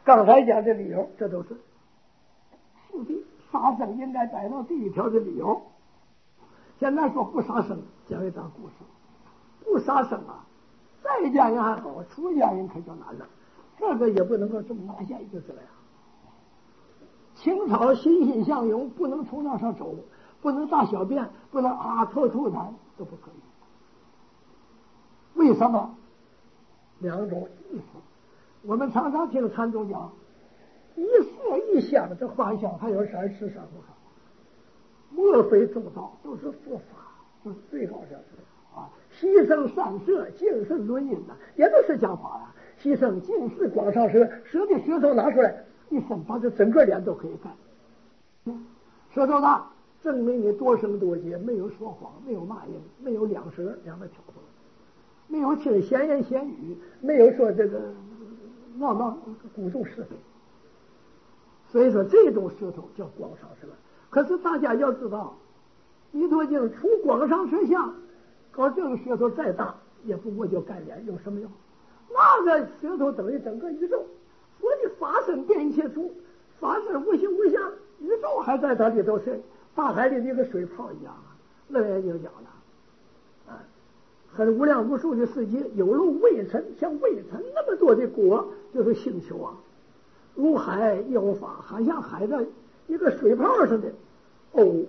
刚才讲的理由，这都是是的，杀生应该摆到第一条的理由。现在说不杀生，讲一段故事。不杀生啊，在家人还好，出家人可就难了。这个也不能够这么拿下一个字来啊。清朝欣欣向荣，不能从那上走，不能大小便，不能吐痰，都不可以。为什么？两种意思。我们常常听禅宗讲，一色一香，这花香还有啥吃啥不好？莫非中道，都是佛法，都是最高的啊！牺牲三舍，净是论音呐，也都是讲法啊。牺牲尽是广上舌，舌的舌头拿出来，一伸把这整个脸都可以干。舌头大，证明你多生多劫，没有说谎，没有骂人，没有两舌两个挑逗，没有听闲言闲语，没有说这个闹鼓动是非。所以说这种舌头叫广上舌。可是大家要知道，弥陀经除广上舌相，搞这个舌头再大，也不过就干脸，有什么用？那个舌头等于整个宇宙，佛的法身遍一切处，法身无形无相，宇宙还在它里头是大海里的一个水泡一样啊。楞严经讲的，啊，很无量无数的世界，有如微尘，像微尘那么多的国，就是星球啊，如海亦有法，好像海的一个水泡似的。哦，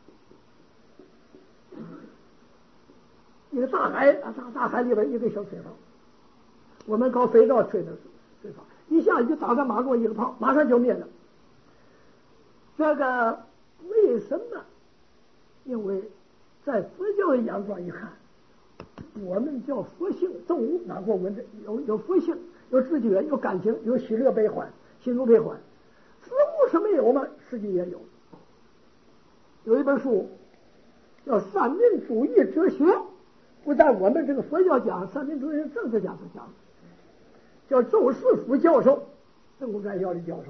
一个大海大海里边一个小水泡，我们搞肥皂吹的水泡，一下就打在马路一个泡，马上就灭了。这个为什么？因为在佛教的眼光一看，我们叫佛性动物，哪过文的有佛性，有知觉，有感情，有喜乐悲欢，喜怒悲欢。植物是没有吗？实际也有。有一本书叫《三民主义哲学》，不但我们这个佛教讲，三民主义政治家都讲，叫周世福教授，政工院校的教授。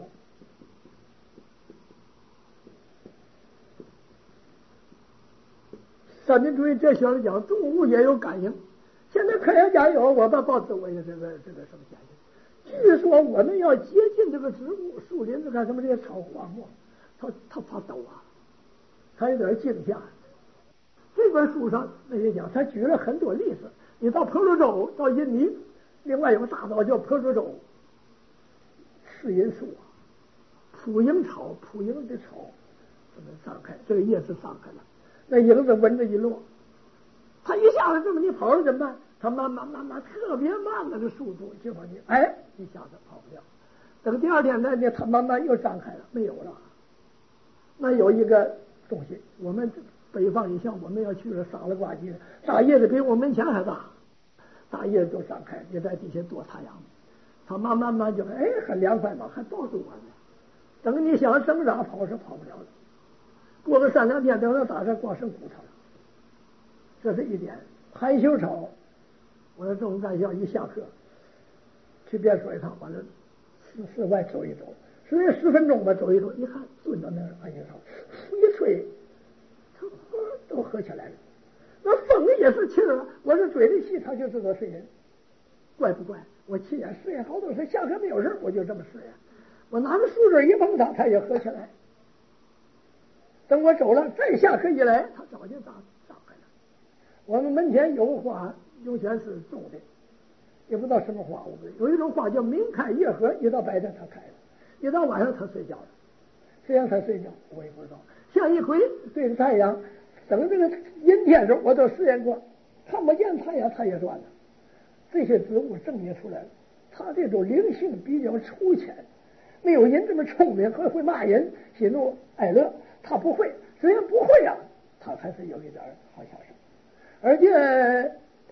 三民主义哲学里讲，动物也有感应。现在科学家有，我把报纸我也这个什么研究。据说我们要接近这个植物、树林子干什么这些草花木，它发抖啊，它有点惊吓。这本书上那些讲，他举了很多例子。你到婆罗洲，到印尼，另外有个大岛叫婆罗洲，赤银树啊，普蝇草，普蝇的草这么张开，这个叶子张开了，那影子闻着一落，它一下子这么你跑了怎么办？它慢慢特别慢的速度，结果你一下子跑不了。等第二天呢，它慢慢又张开了，没有了。那有一个东西，我们北方一像我们要去了傻了呱唧的，大叶子比我门前还大，大叶子都张开，你在底下躲太阳，它慢慢就很凉快嘛，还抱住我呢。等你想挣扎跑是跑不了的，过个3-2天，等到打上光剩骨头了。这是一点。含羞草，我在中山校一下课去别说一趟，完了室外走一走，所以10分钟吧，走一走，一看蹲到那儿含羞草，一吹，它都合起来了。那风也是气儿啊，我这嘴里气，它就知道是人，怪不怪？我亲眼试验好多次，下课没有事我就这么试验，我拿着树枝一碰它也合起来。等我走了，再下课一来，它早就张开了。我们门前有花，用前是种的，也不知道什么花，我不知道。有一种花叫明开叶合，一到白天它开了，一到晚上它睡觉了。这样才睡觉，我也不知道。像一回对着太阳，等这个阴天时候，我都试验过，看不见太阳它也转了。这些植物证明出来了，它这种灵性比较粗浅，没有人这么聪明，会骂人、喜怒哀乐，它不会。虽然不会啊，它还是有一点好像是。而且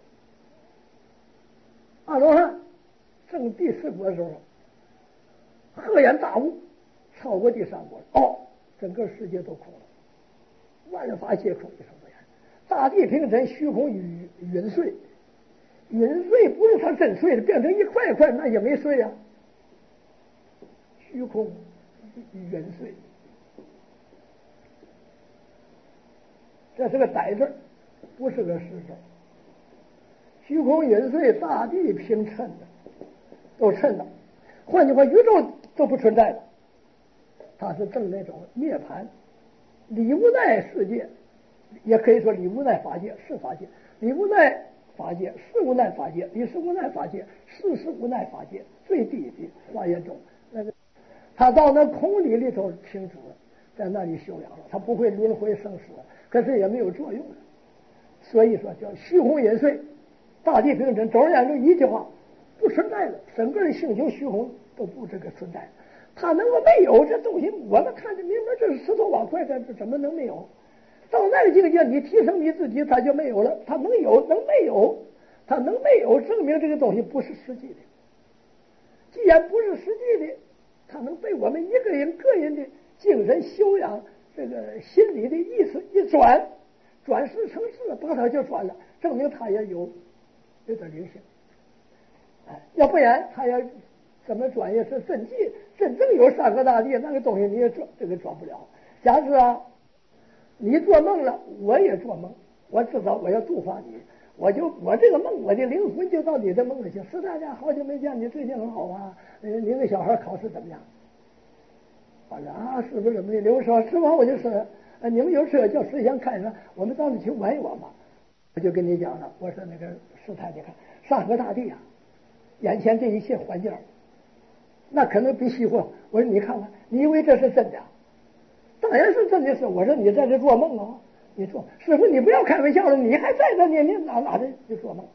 阿罗汉证第4国的时候，赫然大悟，超过第3国，整个世界都空了，万法皆空，一声不言。大地平沉，虚空陨碎。陨碎不是它真碎的，变成一块一块，那也没碎啊。虚空陨碎，这是个歹字，不是个实字。虚空陨碎，大地平沉的，都沉了。换句话，宇宙都不存在了。他是证那种涅槃，理无奈世界，也可以说理无奈法界是法界，理无奈法界，事无奈法界，理事无奈法界，事事无奈法界，最低的华严中那个，他到那空理里头停止了，在那里修养了，他不会轮回生死，可是也没有作用了。所以说叫虚空隐碎，大地平真。总而言之，一句话，不存在了，整个的星球虚空都不这个存在。它能够没有这东西，我们看着明明这是石头瓦块，这怎么能没有？到那个境界，你提升你自己，它就没有了。它能有，能没有？它能没有，证明这个东西不是实际的。既然不是实际的，它能被我们一个人个人的精神修养，这个心理的意识一转世成事，把它就转了，证明它也有点灵性。要不然它要怎么转也是真正有三个大地，那个东西你也转不了。假设你做梦了，我也做梦，我至少我要度化你，我这个梦，我的灵魂就到你的梦里去。石大家好久没见，你最近很好啊？您的小孩考试怎么样？我说啊，是不是怎么的？刘说吃完我就说，你们有车叫石祥看着，我们到那去玩一玩吧。我就跟你讲了，我说那个师太，你看上河大地啊，眼前这一切环境，那可能比虚幻。我说你看看，你以为这是真的？当然是真的是。我说你在这做梦啊！你做师傅，你不要开玩笑了，你还在这你哪的就做梦？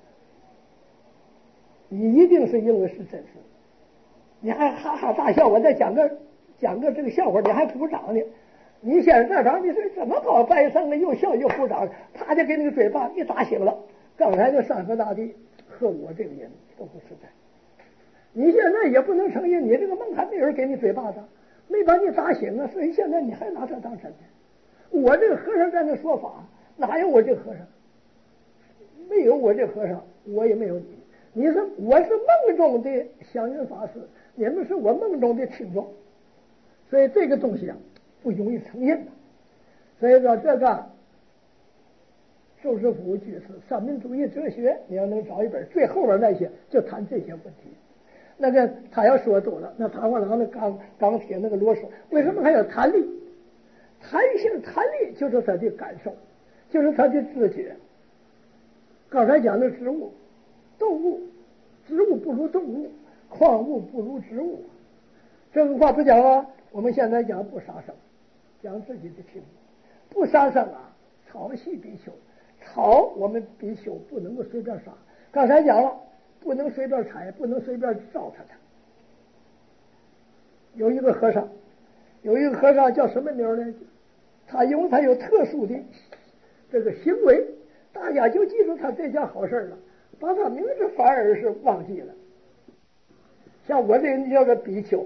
你一定是因为是真实，你还哈哈大笑。我再讲个这个笑话，你还鼓掌呢。你先在这，你是怎么搞掰声的？又笑又鼓掌，啪就给那个嘴巴一打醒了。刚才的山河大地和我这个人都不实在。你现在也不能承认，你这个梦还没有人给你嘴巴子，没把你打醒啊，所以现在你还拿它当真的。我这个和尚在那说法，哪有我这个和尚？没有我这和尚，我也没有你。你是我是梦中的祥云法师，你们是我梦中的听众，所以这个东西啊不容易承认的。所以说这个周师傅居士三民主义哲学，你要能找一本，最后边那些就谈这些问题。那个他要说多了，那弹簧廊的钢铁那个螺丝，为什么还有弹力？弹性弹力就是他的感受，就是他的知觉。刚才讲的植物、动物，植物不如动物，矿物不如植物，这个话不讲啊。我们现在讲不杀生，讲自己的题目，不杀生啊，草系比丘，草我们比丘不能够随便杀。刚才讲了，不能随便采，不能随便糟蹋它。有一个和尚叫什么名呢？他有特殊的这个行为，大家就记住他这件好事了，把他名字反而是忘记了。像我这人叫做比丘，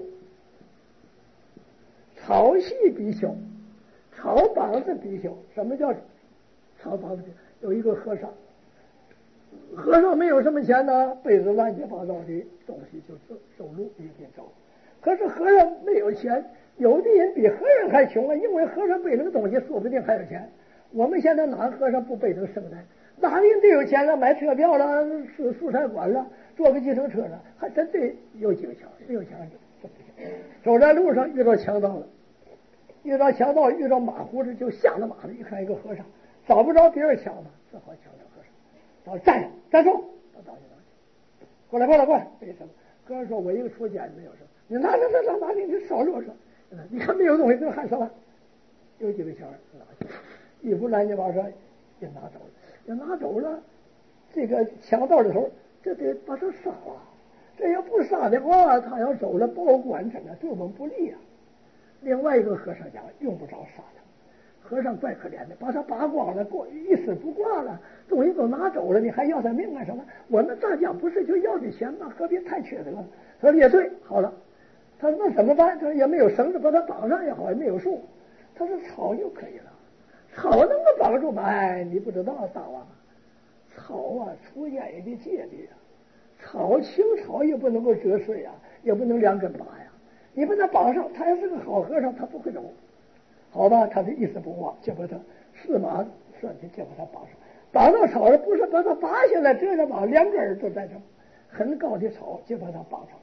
草系比丘，草绑子比丘。什么叫草绑子？有一个和尚没有什么钱呢，背着乱七八糟的东西就走路一边走。可是和尚没有钱，有的人比和尚还穷啊，因为和尚背那个东西说不定还有钱。我们现在哪个和尚不背成圣人？哪个人都有钱了，买车票了，住素菜馆了，坐个计程车了，还真得有几个钱，没有钱就不行。走在路上遇到强盗了，遇到马虎子就下了马了，一看一个和尚，找不着别人抢了，只好抢了和尚。然后站住，到道去，过来，为什么？和尚说：“我一个出家没有什么。”你拿你少啰嗦，你看没有东西就喊什么？有几个钱拿去，衣服乱七八糟也拿走了，这个强盗的头，这得把他杀了。这要不杀的话，他要走了，保管着呢，对我们不利啊。另外一个和尚讲，用不着杀他。和尚怪可怜的，把他拔光了，一丝不挂了，东西都拿走了，你还要他命干什么？我们大家不是就要这钱吗？何必太缺德了？他说也对，好了。他说那怎么办？他说也没有绳子把他绑上也好，也没有树。他说草就可以了，草能够绑住吗？哎，你不知道大王，草啊出烟的戒律啊，草青草也不能够折碎啊，也不能两根拔呀。你把他绑上，他要是个好和尚，他不会走。好吧，他的意思不忘，就把他4马算计，就把他绑上，绑到草上，不是把他拔下来，这样绑，2根都在这，很高的草就把他绑上，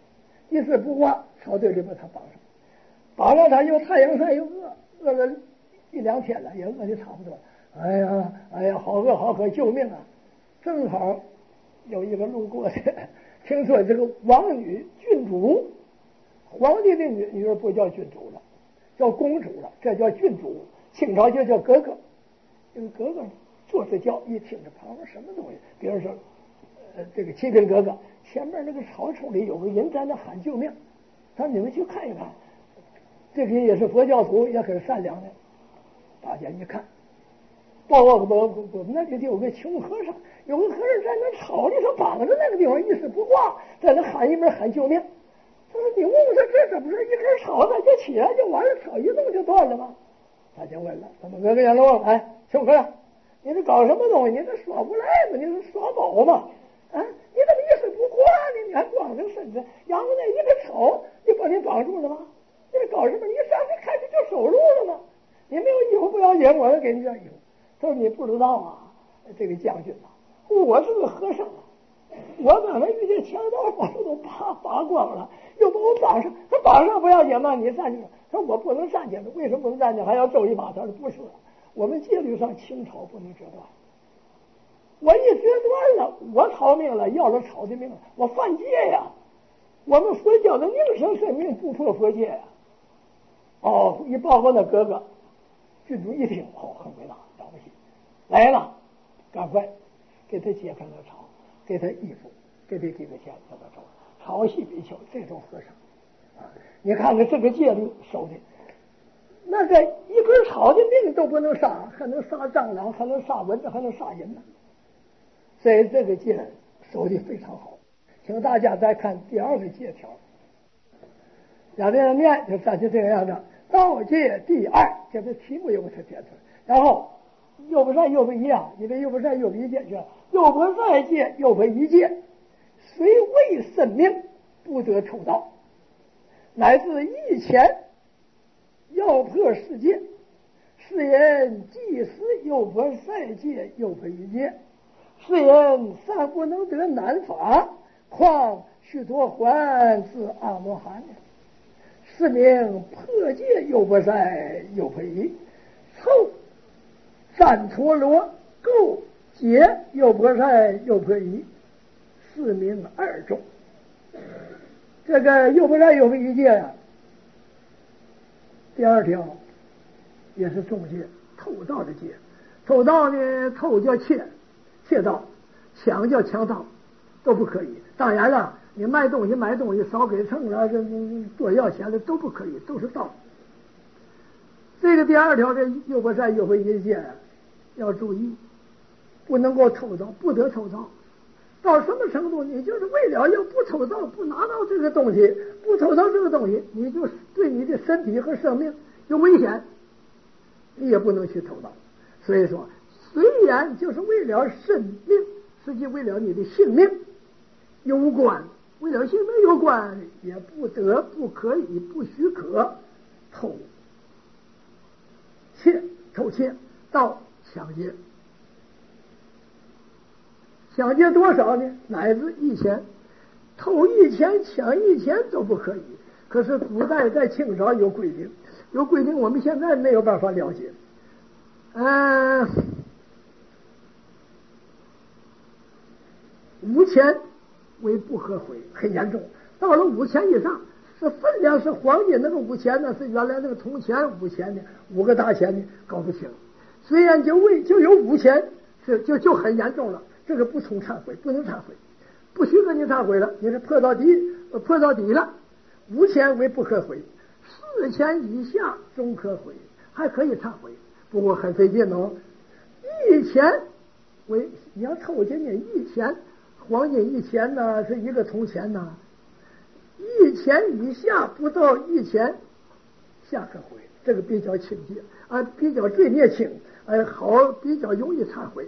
一时不挂，草堆里把他绑上，绑上他又太阳晒又饿了1-2天了，也饿的差不多了。哎呀，好饿好渴，救命啊！正好有一个路过的，听说这个王女郡主，皇帝的女儿不叫郡主了，叫公主了，这叫郡主。清朝就叫格格，这个格格就是叫一听着旁边什么东西，比如说这个启禀格格，前面那个草丛里有个人在那喊救命，他说你们去看一看，这个也是佛教徒，也很善良的。大家一看，我们那里就有个穷和尚，有个和尚在那草里头绑着那个地方，一时不挂，在那喊一边喊救命。他说你问问这怎么是一根草他就起来就完了，草一动就断了吗？大家问了，咱们格格阎罗王，哎，穷和尚，你这搞什么东西？你这耍无赖吗？你是耍宝吗？啊，你怎么一时不挂呢？你还光着身子，然后那一个草你把你绑住了吗？你这搞什么？你上次开始就走路了吗？你没有衣服不要紧，我要给你件衣服。他说你不知道啊，这个将军啊，我是个和尚啊，我刚才遇见强盗，把我都扒光了，又把我绑上。他绑上不要紧吗？你站起来。他说我不能站起来，为什么不能站起来？还要走一把。他说不是，我们戒律上青草不能折断，我一折断了，我逃命了，要了草的命了，我犯戒呀。我们佛教的宁生生命，不破佛戒呀。哦，一报告那哥哥，郡主一听，哦，很伟大，了不起，来了，赶快给他解开了草，给他衣服，给他几个钱，让他走。草系比丘这种和尚啊，你看看这个戒律守的，那个一根草的命都不能杀，还能杀蟑螂，还能杀蚊子，还能杀人呢。所以这个戒守的非常好。请大家再看第2个戒条，下面念就咱就这个样子。道戒第2，这个题目有个是点出来，然后又不善又不一啊，因为又不善又不一戒，是又不善戒又不一戒，虽未生命，不得抽道，乃至一前要破世界，是人既是又不善戒又不一戒，是人尚不能得难法，况须多还至阿罗汉呢？是名破戒又不善又不一，凑三陀罗垢戒又不善又不一，是名2种。这个又不善又不一戒呀，第2条也是重戒，偷盗的戒。偷盗呢，偷叫窃盗，抢叫强盗，都不可以。当然了，你卖东西少给秤了，这多要钱的都不可以，都是盗。这个第2条这又不善又不一戒要注意，不能够偷盗，不得偷盗。到什么程度？你就是为了要不偷盗，不拿到这个东西，不偷盗这个东西，你就对你的身体和生命有危险，你也不能去偷盗。所以说，虽然就是为了生命，实际为了你的性命有关，为了性命有关，也不得不可以不许可偷窃盗抢劫。抢劫多少呢？乃至1000，偷1000抢1000都不可以。可是古代在清朝有规定，我们现在没有办法了解。5000为不合回，很严重。到了5000以上，是分量是黄金，那个5000呢是原来那个铜钱5000呢，5个大钱呢搞不清。虽然就有5000，就很严重了。这个不从忏悔，不能忏悔，不许跟你忏悔了，你是破到底了。5000为不可悔，4000以下终可悔，还可以忏悔，不过很费劲哦。1000为你要偷进去1000黄金1000呢，是一个铜钱呢，1000以下不到1000下可悔，这个比较轻戒啊，比较罪孽轻，好比较容易忏悔。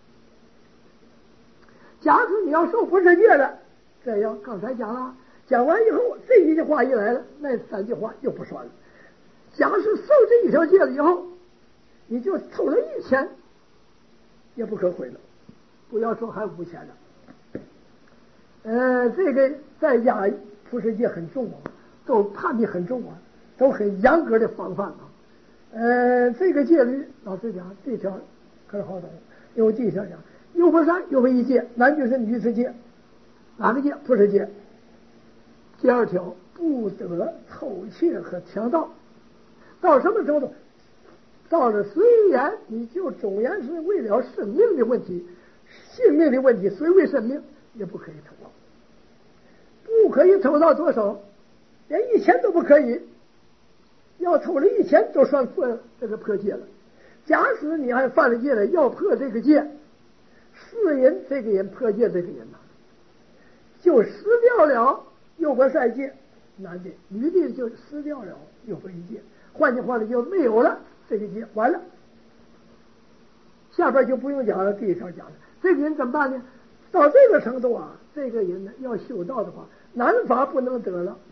假使你要受不是戒了，这样刚才讲了，讲完以后这一句话一来了，那3句话又不算了。假使受这一条戒了以后，你就偷了1000，也不可悔了，不要说还5000了。这个在出世戒很重啊，都判的很重啊，都很严格的防范啊。这个戒律，老实讲，这条可是好懂，因为这条讲，又不善又不一戒，男居士女居士戒，哪个戒？出世戒。第二条，不得偷窃和强盗。到什么程度？到了虽然你就总然是为了生命的问题、性命的问题，虽为生命也不可以偷盗，不可以偷盗多少？连1000都不可以。要偷了1000就算破这个破戒了。假使你还犯了戒了，要破这个戒，是人这个人破戒这个人呐，就失掉了诱惑塞戒，男的女的就失掉了诱惑一戒。换句话呢，就没有了这个戒，完了。下边就不用讲了，第一条讲了，这个人怎么办呢？到这个程度啊，这个人呢要修道的话，男法不能得了。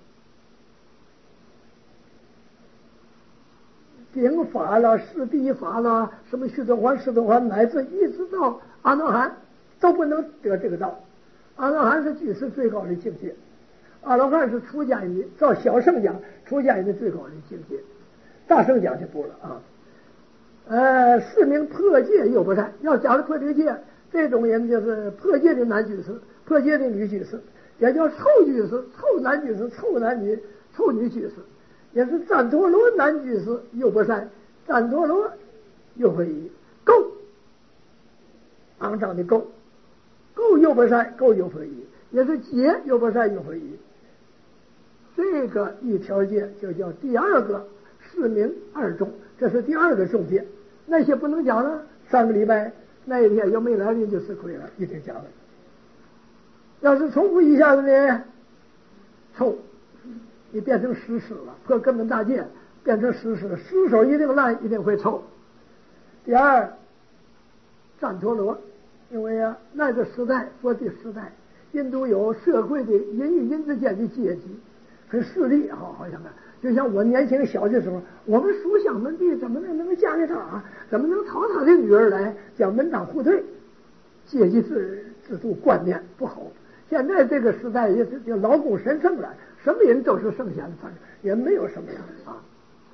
兵法了、释地法了，什么须陀洹、世陀洹，乃至一直到阿那含，都不能得这个道。阿那含是居士最高的境界，阿罗汉是出家人，照小乘讲，出家人的最高的境界，大乘讲就不了啊。是名破戒又不善。要讲的破这个戒，这种人就是破戒的男居士，破戒的女居士，也叫臭居士、臭男居士、臭男女、臭女居士。也是旃陀罗男居士又不善，旃陀罗又不义，垢，肮脏的垢，垢又不善，垢又不义，也是洁又不善又不义。这个一条戒就叫第二个是名二重，这是第二个重戒。那些不能讲了，3个礼拜那一天要没来人就吃亏了，一定讲了。要是重复一下子呢，臭。你变成石狮了，破根本大戒，变成石狮，尸首一定烂，一定会臭。第二，旃陀罗，因为啊，那个时代，佛的时代，印度有社会的人与人之间的阶级，很势利，好像啊，就像我年轻小的时候，我们书香门第怎么能够嫁给他？怎么能讨他的女儿来，将门当户对？阶级制度观念不好。现在这个时代也是就劳工神圣了。什么人都是圣贤，反正也没有什么样啊。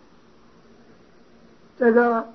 这个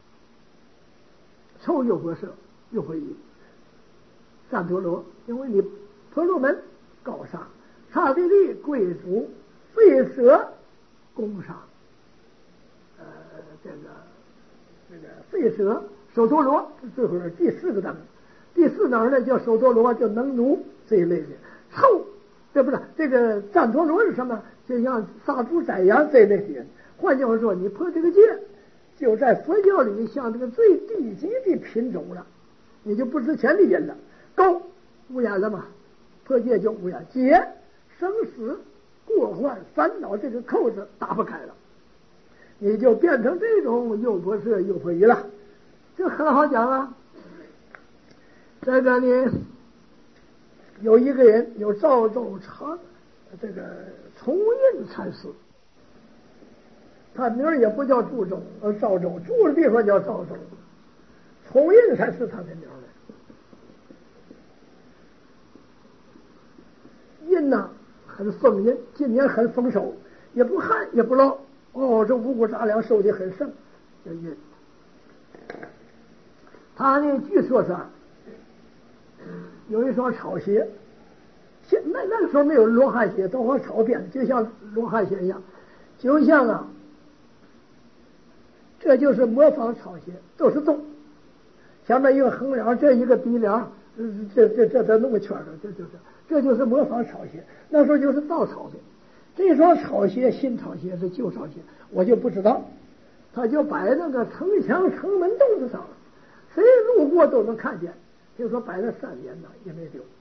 臭又不赦又不义，旃陀罗，因为你婆罗门高尚，刹帝利贵族，吠舍工商，这个吠舍首陀罗最后是第4个等，第4等呢叫首陀罗，叫能奴这一类的臭。这不是这个旃陀罗是什么？就像杀猪宰羊这一类的人。换句话说，你破这个戒，就在佛教里像这个最低级的品种了，你就不值钱的人了。垢无眼了嘛，破戒就无眼。劫生死过患烦恼这个扣子打不开了，你就变成这种又不赦又不义了。这很好讲啊。这个呢，有一个人有赵州长这个崇印禅师，他名儿也不叫祝州，赵州住的地方叫赵州，崇印才是他的名儿呢。印呐很丰印，今年很丰收，也不旱也不涝。这五谷杂粮收的很盛，叫印。他呢，据说是有一双草鞋。那个时候没有罗汉鞋，都和草编的，就像罗汉鞋一样，就像啊，这就是模仿草鞋，都是洞，前面一个横梁，这一个鼻梁，这弄个圈的，这就是模仿草鞋。那时候就是稻草的，这双草鞋新草鞋是旧草鞋，我就不知道，他就摆那个城墙城门洞子上，谁路过都能看见。听说摆了3年呢，也没丢。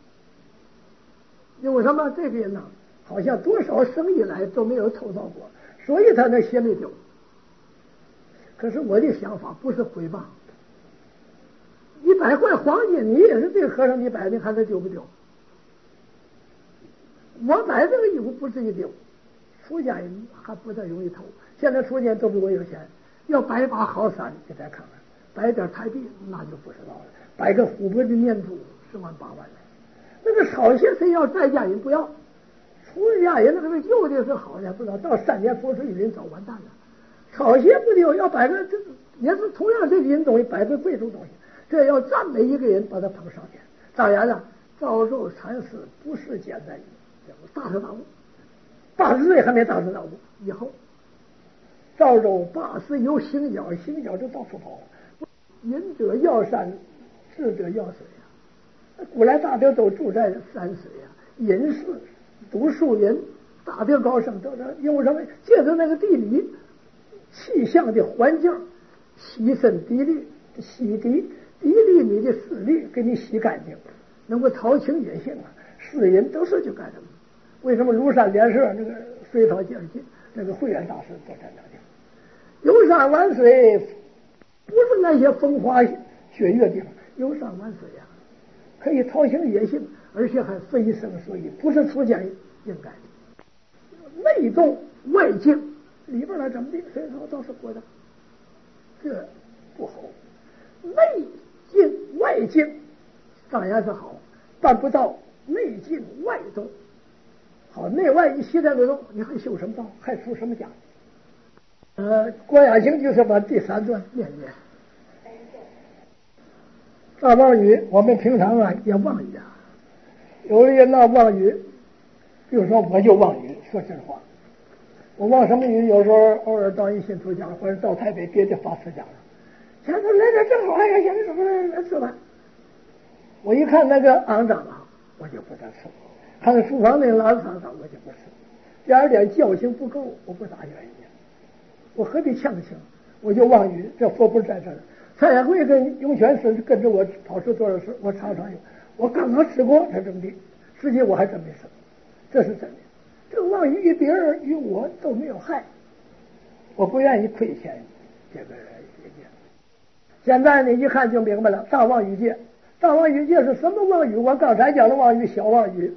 因为什么？这个人呢，好像多少生意来都没有偷盗过，所以他那鞋没丢。可是我的想法不是诽谤，你摆块黄金，你也是这个和尚你摆的，看他丢不丢？我摆这个衣服不至于丢，出家人还不太容易偷。现在出家人都比我有钱，要摆一把好伞给大家看看，摆点台币那就不知道了，摆个琥珀的念珠10万8万的。那个草鞋谁要，在家人不要， 服人家人那个有的是好的，不知道到3年风水雨林早完蛋了。抄袭不丢，要摆个这也是同样这些东西，摆个贵重东西，这要赞美一个人，把他捧上天。当然了，赵州禅师不是简单人，大彻大悟，80岁还没大彻大悟。以后赵州80有行脚，行脚就到处跑。饮者要山，智者要水呀。古来大德都住在山水呀，隐士、读书人、大德高僧都是用什么？借着那个地理气象的环境，洗身涤沥，洗涤沥你的思虑，给你洗干净，能够陶情野性啊。世人都是就干什么？为什么庐山莲社那个隋朝解禁，那个慧远大师都在那里？游山玩水，不是那些风花雪月地方，游山玩水呀，可以陶情野性，而且还飞升所以不是出家应该的。内动外静，里边来怎么的？隋朝倒是过的，这不好。内静外静当然是好，办不到内静外动。好，内外一齐在那动，你还修什么道？还出什么家？郭雅清就是把第3段念念。大妄语，我们平常啊也妄语啊。有的人闹妄语，比如说我就妄语，说真话。我妄什么语？有时候偶尔到一新出家，或者到台北别的法师家了，前头来这正好，哎呀，现在怎么来吃饭？我一看那个肮脏啊，我就不得吃；看那厨房那垃圾场我就不吃。第二点教情不够，我不大愿意。我何必强行？我就妄语，这佛不是在这儿。蔡元慧跟永泉师跟着我跑出多少事，我常常有。我刚刚吃过，他真的，实际我还真没吃，这是真的。这个妄语与别人与我都没有害，我不愿意亏欠这个业界。现在呢，一看就明白了，大妄语戒。大妄语戒是什么妄语？我刚才讲的妄语，小妄语。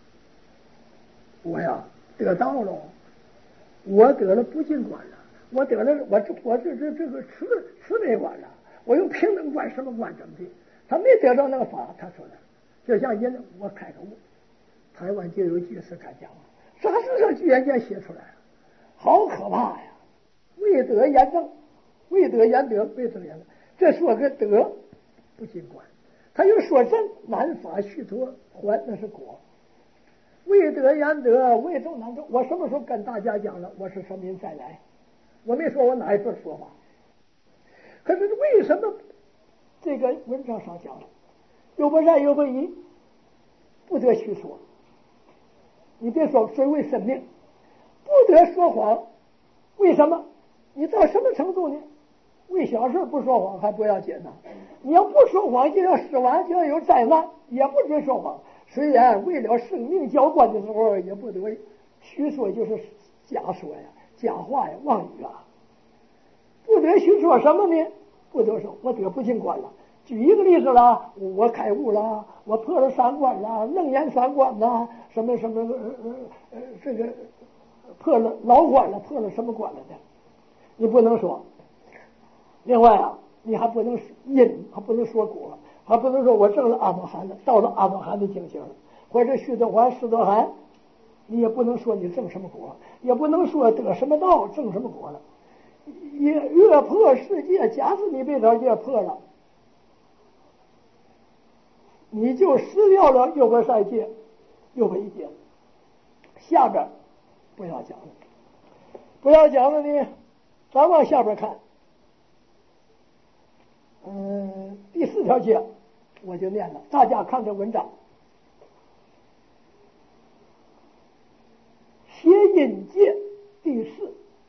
我呀得到了，我得了不净观了，我得了我这个慈悲观了，我有平等观什么观怎么的？他没得到那个法，他说的，就像人我开个悟，台湾就有居士开讲，啥事上居然间写出来了，好可怕呀！未得言正，未得言德，未得言德，这说个德不净观，他又说正，难法续托还那是果。未得言德，未正难正。我什么时候跟大家讲了？我是什么人再来？我没说我哪一份说法。可是为什么这个文章上讲了，有不善有不义，不得虚说。你别说谁为生命，不得说谎。为什么？你到什么程度呢？为小事不说谎还不要紧呢。你要不说谎，就要死亡，就要有灾难，也不准说谎。虽然为了生命交关的时候，也不得虚说，就是假说呀、假话呀、妄语啊。不得虚说什么呢？不得说我得不净观了。举一个例子啦，我开悟了，我破了3关了，楞严3关啦，什么什么这个破了老关了，破了什么关了的，你不能说。另外啊，你还不能因，还不能说果，还不能说我证了阿罗汉了，到了阿罗汉的境界了，或者须得还释得含，你也不能说你证什么果，也不能说得什么道证什么果了。也越破世界，假使你被条界破了，你就失掉了右边赛界，右边一界。下边不要讲了，不要讲了呢，咱往下边看。第4条戒我就念了，大家看这文章。邪淫戒第4，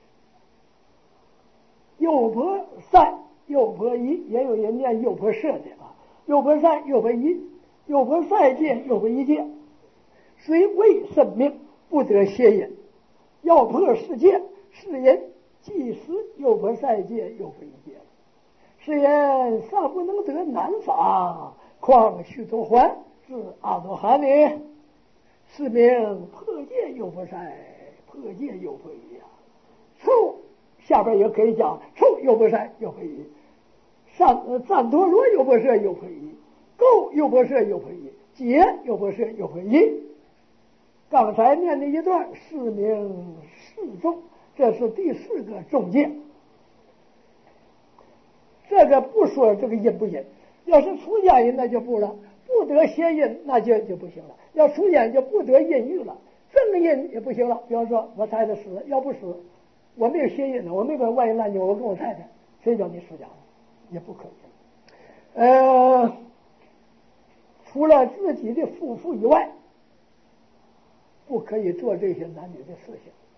诱婆善，诱婆夷，也有人念诱婆舍的啊。诱婆善，诱婆夷，诱婆赛戒，诱婆夷戒。虽未生命，不得邪淫。要破世界，世人即使诱婆赛戒，诱婆夷戒。世人尚不能得难法，况须多还至阿罗汉呢？是名破戒诱婆赛，破戒诱婆夷啊。臭下边也可以讲臭诱婆赛诱婆夷，赞陀罗诱婆舍诱婆夷，垢诱婆舍诱婆夷，解诱婆舍诱婆夷。 刚才念的一段是名示众，这是第4个中戒。这个不说这个阴不阴，要是出家人那就不了，不得邪淫那就不行了，要出家就不得淫欲了，正淫也不行了。比方说我太太死了，要不死我没有邪淫了，我没把万一烂酒，我跟我太太，谁叫你出家了？也不可以。除了自己的夫妇以外，不可以做这些男女的事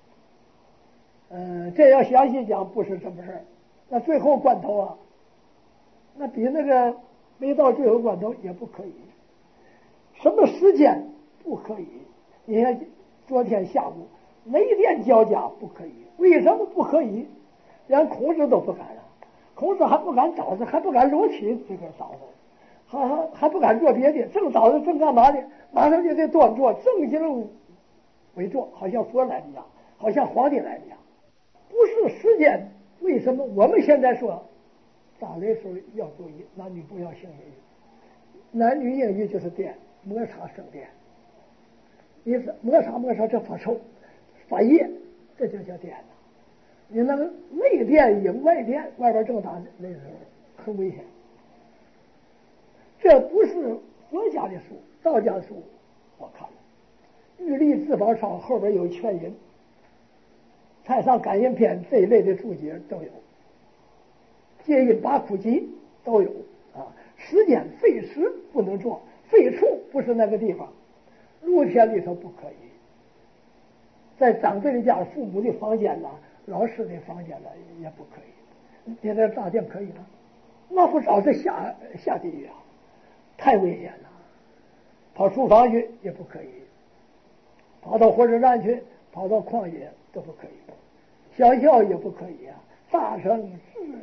情。这要详细讲不是这么事儿。那最后关头啊，那比那个没到最后关头也不可以。什么时间不可以？你看昨天下午雷电交加不可以，为什么不可以？连孔子都不敢了，孔子还不敢早着，还不敢裸体这个早着，还不敢做别的，正早着正干嘛呢？马上就得端坐，正襟危坐，好像佛来的一样，好像皇帝来的一样。不是时间，为什么我们现在说打雷时候要注意男女不要性淫欲？男女淫欲就是电，摩擦生电，你摩擦这发臭发热，这就叫电了。你那个内电引外电，外边正打那时候很危险。这不是佛家的书，道家的书我看了，《玉历自宝钞》后边有劝淫，太上感应篇这一类的注解都有，戒淫拔苦集都有啊。时间废时不能做，废处不是那个地方，露天里头不可以，在长辈的家、父母的房间啦、老师的房间啦也不可以。你在大殿可以吗？那不早是下地狱啊，太危险了。跑厨房去也不可以，跑到火车站去，跑到旷野都不可以，小校也不可以啊。大成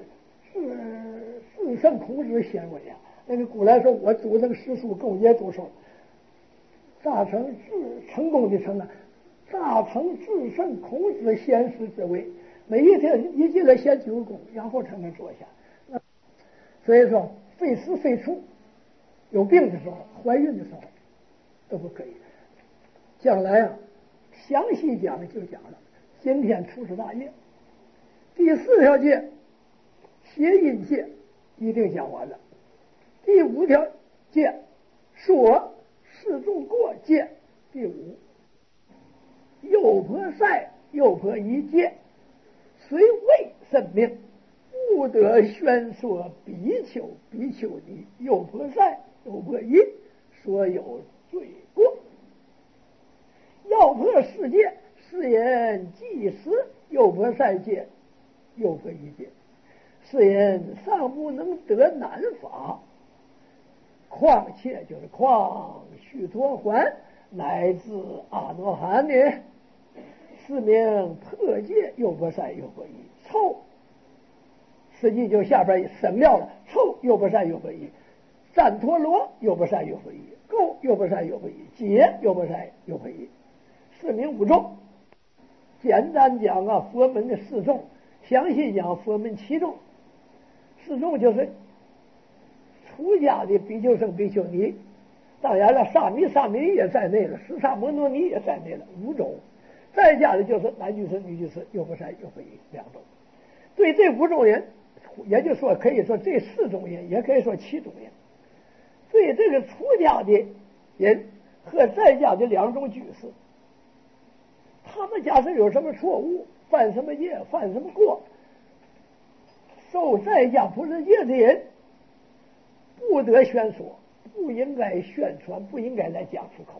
至圣孔子显微啊，那个古来说我读那个诗书共也读书，大成至成功的成啊，大成至圣孔子先师之位，每一天一进来先鞠躬，然后才能坐下。所以说废时废处，有病的时候、怀孕的时候都不可以。将来啊，详细讲就讲了。今天出师大业，第4条戒邪淫戒一定讲完了。第5条戒说示众过戒，第5诱婆塞诱婆夷戒，虽未甚命，不得宣说比丘比丘尼诱婆塞诱婆夷所有罪过。要破世界，是言祭司诱婆塞戒诱婆夷戒，是言尚不能得难法，况且就是况须陀洹乃至阿罗汉呢，是名破戒诱婆塞诱婆夷。臭实际就下边省略了，臭诱婆塞诱婆夷，赞陀罗诱婆塞诱婆夷，垢诱婆塞诱婆夷，解诱婆塞诱婆夷，是名5众。简单讲啊，佛门的4众，详细讲佛门7众。4众就是出家的比丘僧比丘尼，当然了，沙弥也在内了，十沙摩罗尼也在内了，5种。在家的就是男居士、女居士、诱婆塞、诱婆夷2种。对这5种人，也就是说可以说这4种人，也可以说7种人。对这个出家的人和在家的2种居士，他们假设有什么错误，犯什么戒，犯什么过，受在家菩萨戒的人不得宣说，不应该宣传，不应该来讲出口。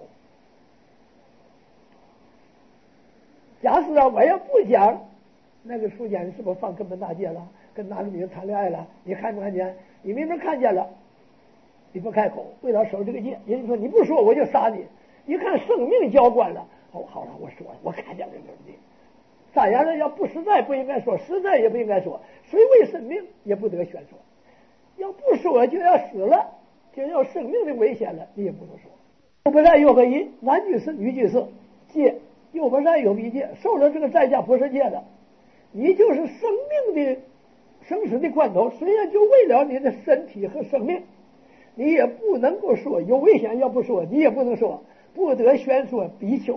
假使我要不讲，那个出家人是不是犯根本大戒了？跟哪个女人谈恋爱了？你看没看见？你明明看见了，你不开口，为了守这个戒，人家说你不说我就杀你。一看生命交关了，好了，我说我看见了你。当然了，要不实在不应该说，实在也不应该说，谁为生命也不得宣说。要不说就要死了，就要生命的危险了，你也不能说。诱婆塞诱婆夷，男居士女居士戒诱婆塞诱婆夷戒，受了这个在家菩萨戒了，你就是生命的生死的关头，虽然就为了你的身体和生命，你也不能够说有危险，要不说你也不能说，不得宣说比丘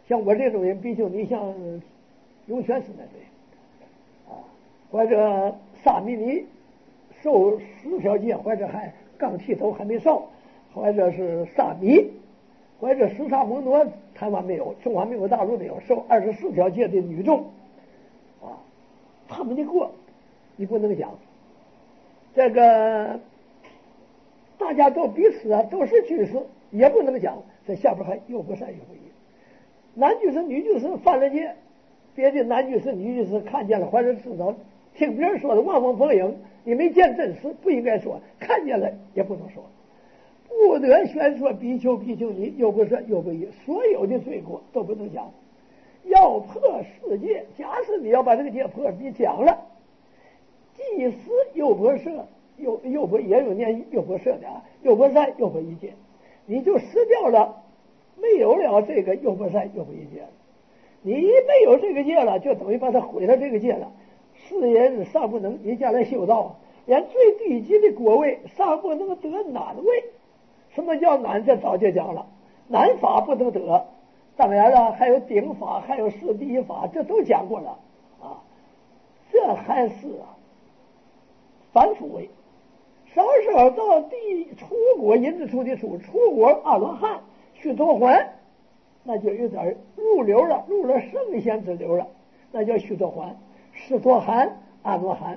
像我这种人，比丘尼像涌泉寺那对啊，或者沙弥尼受10条戒，或者还刚剃头还没烧，或者是沙弥，或者释迦牟尼，台湾没有，中华民国大陆没有受24条戒的女众啊，他们的过你不能讲。这个大家都彼此都是居士，也不能讲。这下边还又不善又不义，男居士女居士犯了戒，别的男居士女居士看见了或者知道，听别人说的望风逢迎，你没见真实不应该说，看见了也不能说，不得宣说比丘比丘尼又不善又不义，所有的罪过都不能讲。要破世戒，假使你要把这个戒破，你讲了，即使又不赦又不也有念又不赦的啊，又不善又不义戒，你就失掉了，没有了这个又不善又不义戒了。你一没有这个戒了，就等于把它毁了这个戒了。世人尚不能，你将来修道，连最低级的果位尚不能得难位。什么叫难？这早就讲了，难法不能得。当然了，还有顶法，还有四第一法，这都讲过了啊。这还是凡夫位。稍稍到出国因之出的出，出国阿罗汉须陀洹，那就有点入流了，入了圣贤之流了，那叫须陀洹、释陀含、阿罗汉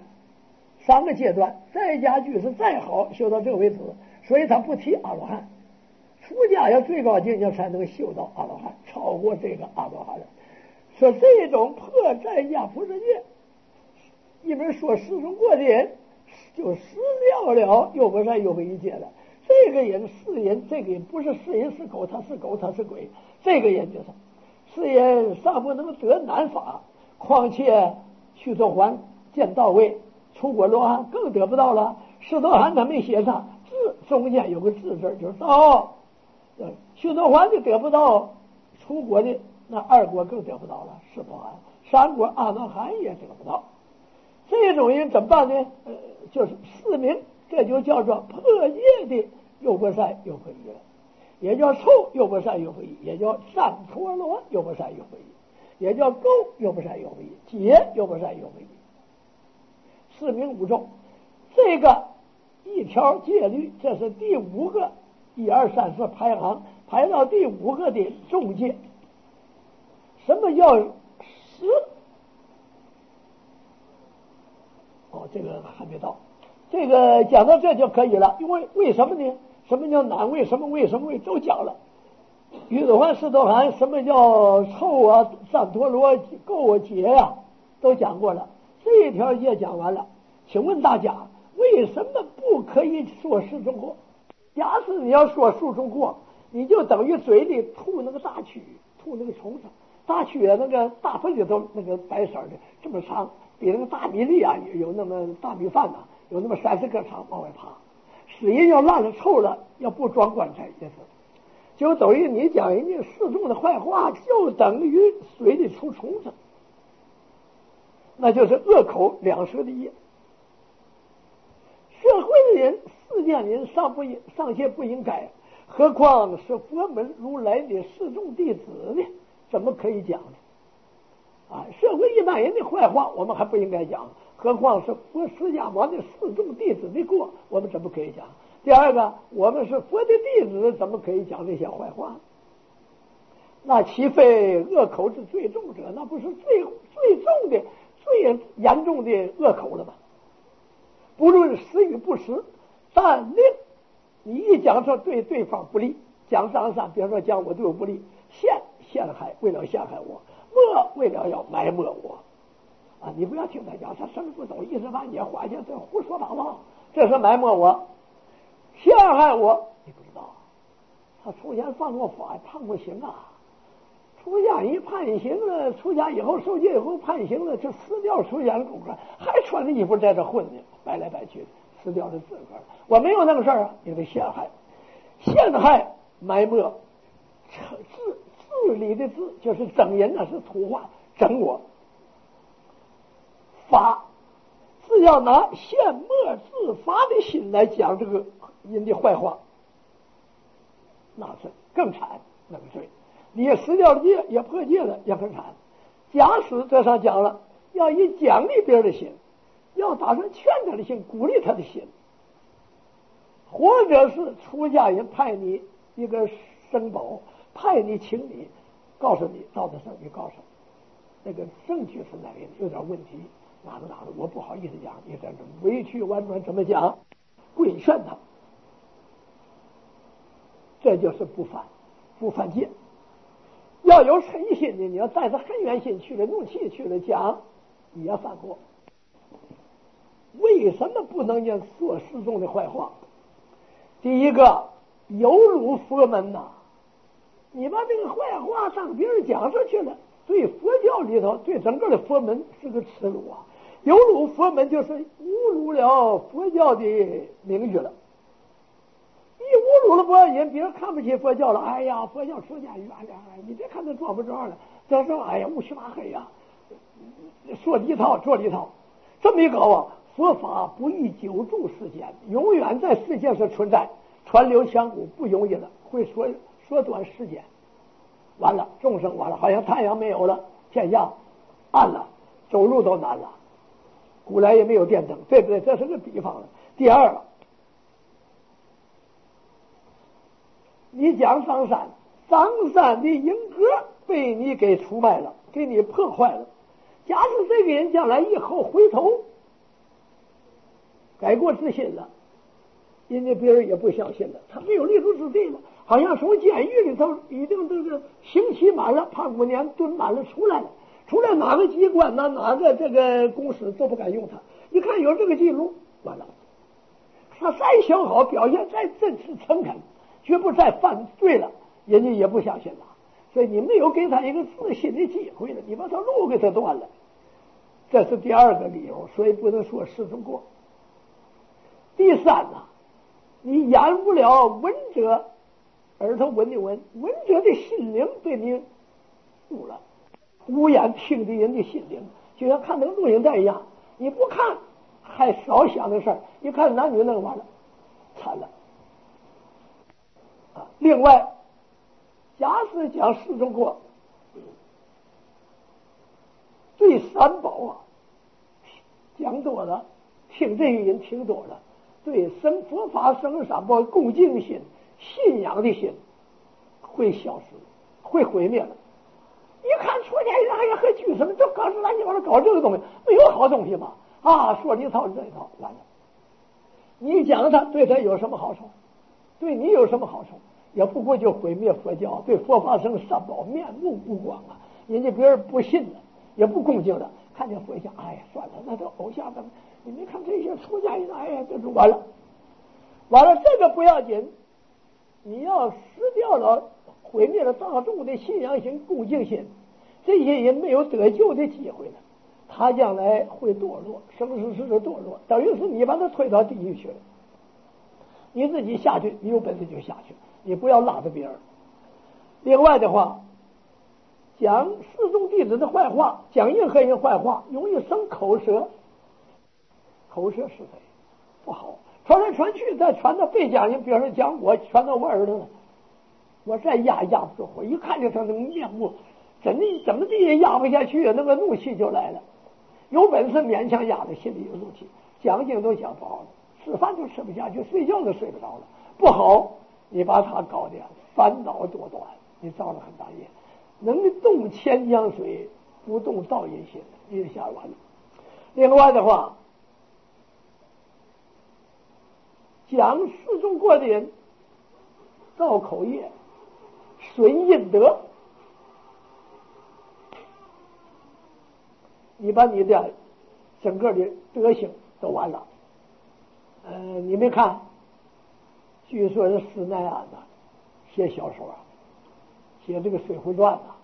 3个阶段。在家居士再好，修到这个为止，所以他不提阿罗汉。出家要最高境界才能修到阿罗汉，超过这个阿罗汉了。说这种破在家菩萨戒，一门说世中过的人就失了又不善又不义戒了。这个人是人，这个人不是是人是狗，他是狗他是鬼，这个人就是是人尚不能得难法，况且须陀洹见到位，出国罗汉更得不到了。释陀含他没写上字，中间有个字字，就是到。须陀洹就得不到，出国的那2国更得不到了，释陀含3国阿罗汉也得不到。这种人怎么办呢？就是4名，这就叫做破戒的又不善又不义了，也叫臭又不善又不义，也叫三陀罗又不善又不义，也叫垢又不善又不义，解又不善又不义。4名5众，这个一条戒律，这是第5个，1、2、3、4排行，排到第5个的众戒。什么叫十？这个还没到，这个讲到这就可以了。因为什么呢？什么叫难位？什么位都讲了。须陀洹、释陀含，什么叫臭啊、三陀罗、垢啊、解呀，都讲过了。这条戒讲完了，请问大家，为什么不可以说世中过？假使你要说树中过，你就等于嘴里吐那个大蛆，吐那个虫子。大蛆那个大粪里头那个白色的，这么长，比那个大米粒有那么大米饭有那么30个长往外爬。死人要烂了臭了，要不装棺材也是，就等于你讲人家示众的坏话，就等于水里出虫子，那就是恶口2舌的业。社会的人、世间人尚且不应该，何况是佛门如来的示众弟子呢？怎么可以讲呢？社会一般人的坏话我们还不应该讲，何况是佛释迦牟尼的示众弟子的过，我们怎么可以讲？第二个，我们是佛的弟子，怎么可以讲这些坏话？那岂非恶口之最重者？那不是最重的、最严重的恶口了吗？不论实与不实，但令你一讲说对对方不利，讲上，比如说讲我对我不利，陷害，为了陷害我；没，为了要埋没我。你不要听他讲，他什么不懂，一时半解花钱，这胡说八道，这是埋没我，陷害我。你不知道，他出家犯过法，判过刑啊。出家一判刑了，出家以后受戒以后判刑了，就撕掉出家的功课，还穿着衣服在这混呢，白来白去，撕掉的自个儿。我没有那个事儿因为陷害埋没，治理的治就是整人，那是土话，整我。法是要拿陷没自罚的心来讲这个人的坏话，那是更惨那个罪。 你也失掉了戒，也破戒了，也很惨。假使这上讲了，要以奖励别人的心，要打算劝他的心，鼓励他的心，或者是出家人派你一个僧宝，派你请你，告诉你到的时候你告诉那个证据是哪个有点问题，哪个我不好意思讲，你在这委曲婉转怎么讲，规劝他，这就是不犯戒。要有嗔心的，你要带着恨怨心去了，怒气去了讲，也犯过。为什么不能说师宗的坏话？第一个，有辱佛门呐！你把这个坏话让别人讲出去了，对佛教里头，对整个的佛门是个耻辱啊！有辱佛门就是侮辱了佛教的名誉了。一侮辱了佛人，别人看不起佛教了，哎呀，佛教出家人，你别看他装不装了，这时候哎呀乌漆麻黑呀，说一套做一套，这么一搞啊，佛法不宜久住世间，永远在世界上存在，传流香古不容易了，会缩短时间。完了，众生完了，好像太阳没有了，天下暗了，走路都难了。古来也没有电灯，对不对？这是个比方了。第二，你讲上山的因果被你给出卖了，给你破坏了。假使这个人将来以后回头改过自新了，人家别人也不相信了，他没有立足之地了，好像从监狱里头已经这个刑期满了，判5年蹲满了，出来哪个机关哪个这个公司都不敢用他。一看有这个记录，完了，他再修好，表现再真实诚恳，绝不再犯罪了，人家也不相信了。所以你没有给他一个自新的机会了，你把他路给他断了，这是第二个理由，所以不能说师宗过。第三呢，你掩不了闻者耳朵闻的闻者的心灵被你误了，无眼听的人的心灵，就像看那个录影带一样，你不看还少想的事儿，一看男女弄完了，惨了啊！另外，假使讲师宗过，对三宝啊讲多了，听这个人听多了，对佛法僧三宝恭敬心、信仰的心会消失，会毁灭了。一看出家人，哎呀，和居士们都搞乱七八糟搞这个东西，没有好东西嘛啊！说一套这一套，完了。你讲他对他有什么好处？对你有什么好处？也不过就毁灭佛教，对佛法僧三宝面目无光啊！人家别人不信了，也不恭敬了，看见佛像，哎呀，算了，那都偶像的。你没看这些出家人，哎呀，这就完了。完了，这个不要紧，你要失掉了，毁灭了大众的信仰心、恭敬心，这些人没有得救的机会了，他将来会堕落，生死的堕落，等于是你把他推到地狱去了。你自己下去，你有本事就下去，你不要拉着别人。另外的话，讲四众弟子的坏话，讲任何人坏话，容易生口舌，口舌是非不好，传来传去，再传到被讲人，比如说讲我传到我耳朵了，我再压不住火，一看就他那个面目，怎么地也压不下去，那个怒气就来了。有本事勉强压的，心里有怒气，讲经都讲不好了，吃饭都吃不下去，睡觉都睡不着了。不好，你把他搞的烦恼多端，你造了很大业。能动千江水，不动道人心，你就下完了。另外的话，讲四众过的人造口业，损阴德，你把你的整个的德行都完了。你没看，据说是施耐庵呐，写小说啊，写这个《水浒传》呐，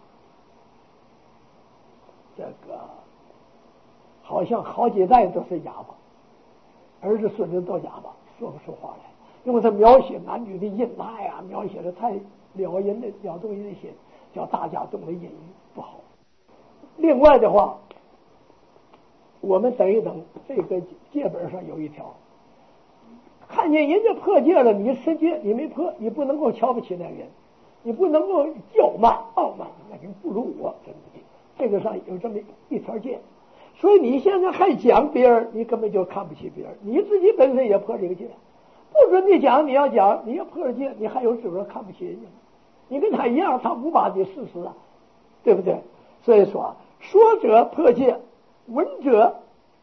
这个好像好几代都是哑巴，儿子孙子都哑巴，说不出话来。因为他描写男女的阴爱啊，描写的太撩动人的心，叫大家动了阴语不好。另外的话，我们等一等，这个戒本上有一条，看见人家破戒了，你持戒，你没破，你不能够瞧不起那个人。 你不能够骄慢傲慢，那你不如我，真的，这个上有这么一条界。所以你现在还讲别人，你根本就看不起别人，你自己本身也破这个戒。不准你讲，你要讲，你要破了戒，你还有资格看不起人家？你跟他一样，他无法的事实啊，对不对？所以说，说者破戒，闻者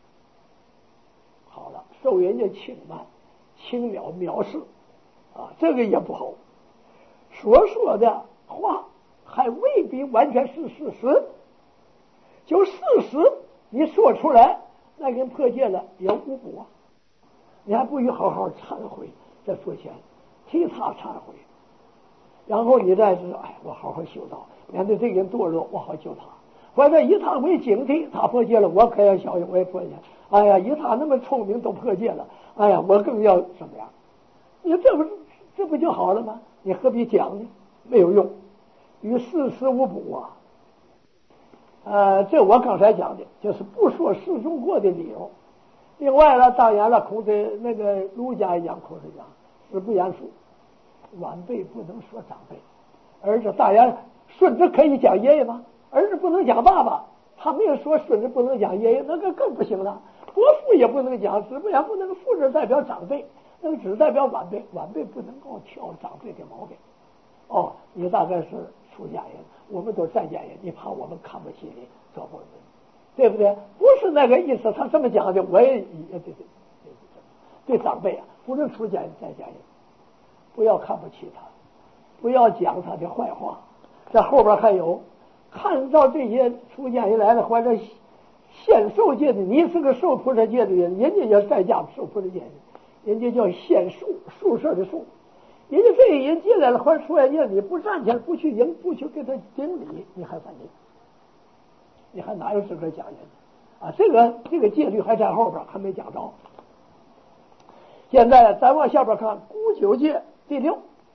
好了，受人家轻慢、轻藐视啊，这个也不好。所说的话还未必完全是事实，就事实你说出来，那跟破戒了也无补啊。你还不如好好忏悔，在佛前替他忏悔，然后你再是哎，我好好修道，免得这个人堕落，我好救他。或者以他为警惕，他破戒了，我可要小心，我也破戒。哎呀，以他那么聪明都破戒了，哎呀，我更要怎么样？你这不就好了吗？你何必讲呢？没有用，与事实无补啊。这我刚才讲的就是不说事中过的理由。另外呢，当然了，孔子那个儒家也讲，孔子讲子不言父，晚辈不能说长辈。儿子当然孙子可以讲爷爷吗？儿子不能讲爸爸，他没有说孙子不能讲爷爷，那个更不行了。伯父也不能讲，子不言父，那个父字代表长辈，那个只代表晚辈，晚辈不能够挑长辈的毛病。哦，你大概是出家人，我们都在家人，你怕我们看不起你，做不人，对不对？不是那个意思，他这么讲的，我也对长辈啊，不论出家人在家人，不要看不起他，不要讲他的坏话。这后边还有，看到这些出家人来了，或者现受戒的，你是个受菩萨戒的人，人家也在家受菩萨戒的，人家叫现宿，宿舍的宿。人家这个人进来了，或者出来戒，你不站起来，不去迎，不去给他顶礼，你还犯戒，你还哪有资格讲人啊？这个戒律还在后边，还没讲着。现在咱往下边看，古九戒第6。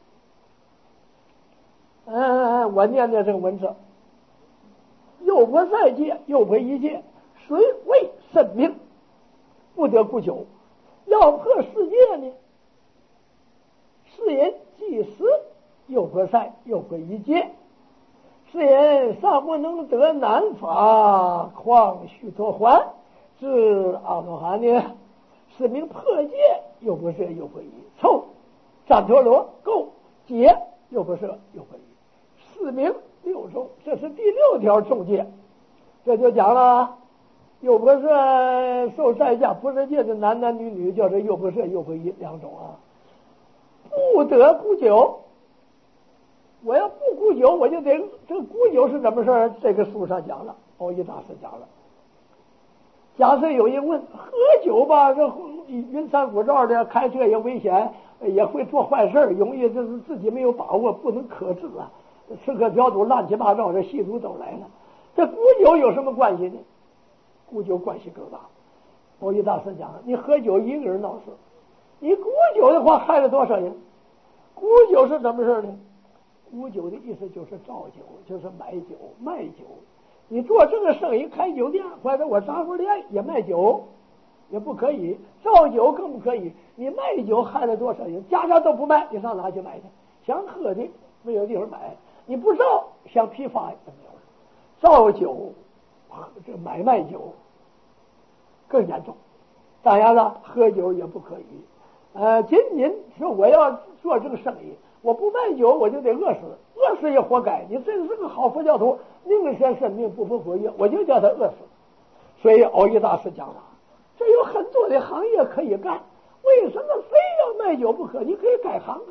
我念念这个文字：又不在戒，又不一戒，虽为甚命，不得古九。要破世界呢？世人既死，又不在，又不一戒。世人尚不能得难法，况须陀还至阿罗汉呢？是名破戒，又不赦，又不一。凑旃陀罗垢戒，又不赦，又不一。四名6种，这是第6条重戒。这就讲了，又不赦受在家菩萨戒的男男女女，叫做又不赦又不一2种啊。不得古酒，我要不古酒，我就得这个古酒是怎么事儿？这个书上讲了，欧一大师讲了。假设有人问喝酒吧，这云山雾罩的，开车也危险，也会做坏事，容易就是自己没有把握，不能克制啊，吃喝嫖赌乱七八糟，这吸毒都来了。这古酒有什么关系呢？古酒关系更大。欧一大师讲了，你喝酒一个人闹事，你古酒的话害了多少人？古酒是怎么事呢？古酒的意思就是造酒，就是买酒卖酒。你做这个生意，开酒店或者我杂货店也卖酒，也不可以；造酒更不可以。你卖酒害了多少人？家家都不卖，你上哪去买去？想喝的没有地方买，你不造，想批发也没有了。造酒，这买卖酒更严重。当然了，喝酒也不可以。仅仅说我要做这个生意，我不卖酒，我就得饿死，饿死也活该。你这是个好佛教徒，宁先生命不服活跃，我就叫他饿死。所以欧一大师讲了，这有很多的行业可以干，为什么非要卖酒不可？你可以改行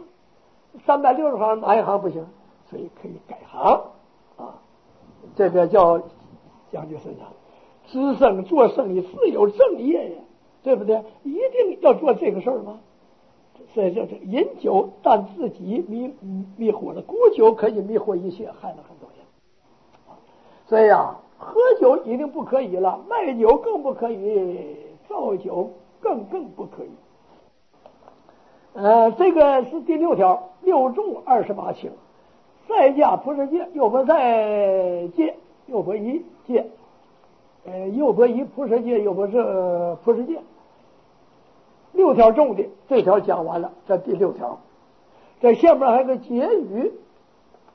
，360行哪一行不行？所以可以改行啊。这个叫讲就是讲，知生做生意自有正业呀，对不对？一定要做这个事儿吗？所以这饮酒，但自己迷惑了，古酒可以迷惑一切，害了很多人。所以啊，喝酒一定不可以了，卖酒更不可以，造酒更不可以。这个是第6条，6重28轻，在家菩萨戒，又不在戒，又不一戒，又不一菩萨戒，又不是菩萨戒。6条重的，这条讲完了，这第6条，这下面还有个结语，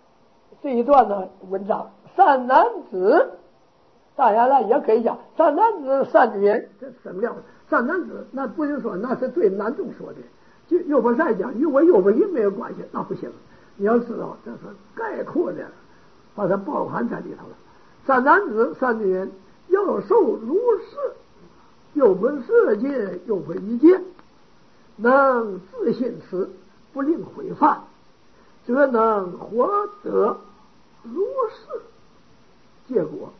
这一段呢文章，善男子，当然了也可以讲善男子善女人，这什么样的善男子？那不是说那是对男众说的，就又不再讲与我又不一没有关系，那不行。你要知道，这是概括的，把它包含在里头了。善男子善女人，要受如是，又不世界，又不一界，能自信时，不令毁犯，则能获得如是结果。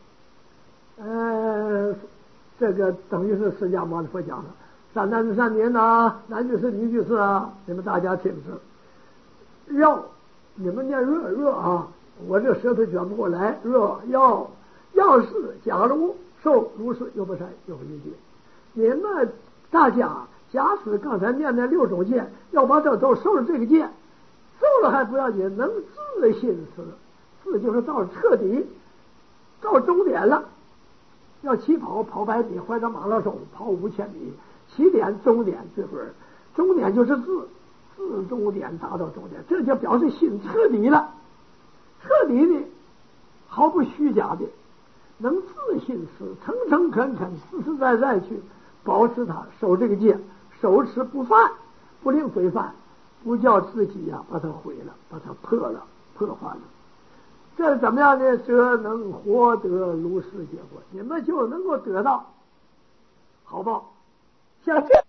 这个等于是释迦牟尼佛讲的，善男子善女人啊，男句是女句是啊，你们大家听着。要你们念热啊，我这舌头卷不过来。要是假如受如是又不善又不一界，你们大家假使刚才念那6种戒，要把这都受了这个戒，受了还不要紧，能自信时，自就是到彻底到终点了。要起跑100米或者马拉松跑5000米，起点终点最后终点就是自终点达到终点，这就表示心彻底了，彻底的毫不虚假的能自信时，诚恳实实在去保持它，守这个戒，手持不犯，不令毁犯，不叫自己把它毁了，把它破坏了。这怎么样呢？则能获得如是结果，你们就能够得到好报。像这